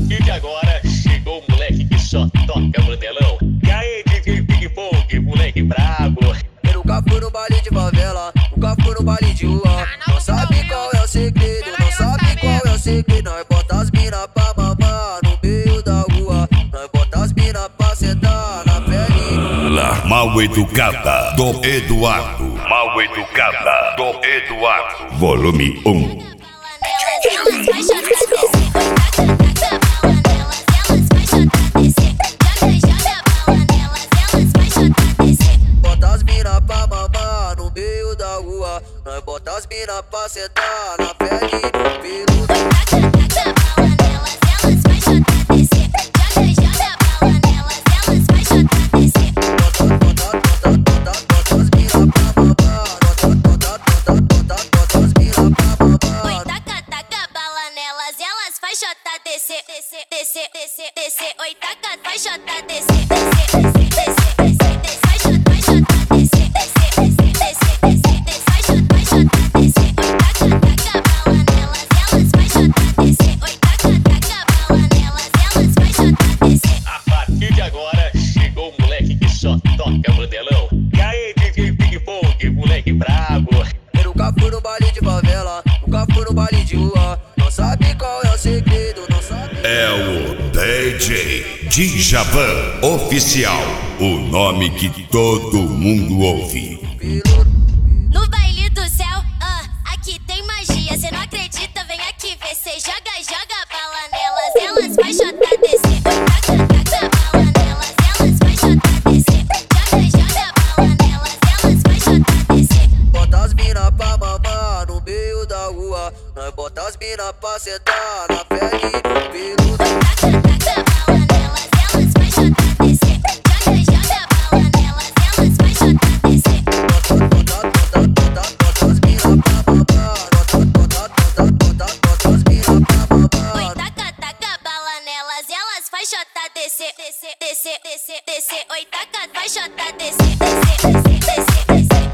partir de agora chegou o moleque que só toca modelão. E aí, DJ Big Fong, moleque brabo. Eu nunca fui no baile de favela, nunca fui no baile de rua. Não sabe qual é o segredo, não sabe qual é o segredo. Nós bota as mina pra mamar no meio da rua. Nós bota as mina pra sentar na pele. Mal Educada do Eduardo. Mal Educada do Eduardo. Volume 1. Bota as mina pra mamar no meio da rua. Nós bota as mina pra sentar na pele do peludo. Descer, descer, descer, descer, descer, oi, taca, vai xota, descer, descer, descer, descer, descer, vai xota, descer, descer, descer, descer, descer, vai xota, descer, oi, taca, taca, bala nelas, elas vai xota, descer, oi, taca, taca, bala nelas, elas vai xota, descer. A partir de agora chegou o moleque que só toca modelão. E aí, DJ Big Fong, moleque brabo. Eu nunca fui no baile de favela, nunca fui no baile de rua. Não sabe qual é o segredo, não sabe. É o DJ Djavan Oficial, o nome que todo mundo ouve. No baile do céu, aqui tem magia. Cê não acredita, vem aqui ver. Cê joga, joga bala nelas, elas vai xota, descer. Oi, taca, taca bala nelas, elas vai xota, descer. Joga, joga bala nelas, elas vai xota, descer. Bota as mina pra mamar no meio da rua. Nós bota as mina pra sentar na pele do peludo. Taca, taca bala nelas, elas vai xota, descer. Joga, joga bala nelas, elas vai xota, descer. Bota as mina pra mamar. Bota as mina pra mamar. Oi, taca, taca bala nelas, elas vai xota, descer, descer, descer, descer, descer. Oi, taca, vai xota, descer, descer, descer, descer, descer.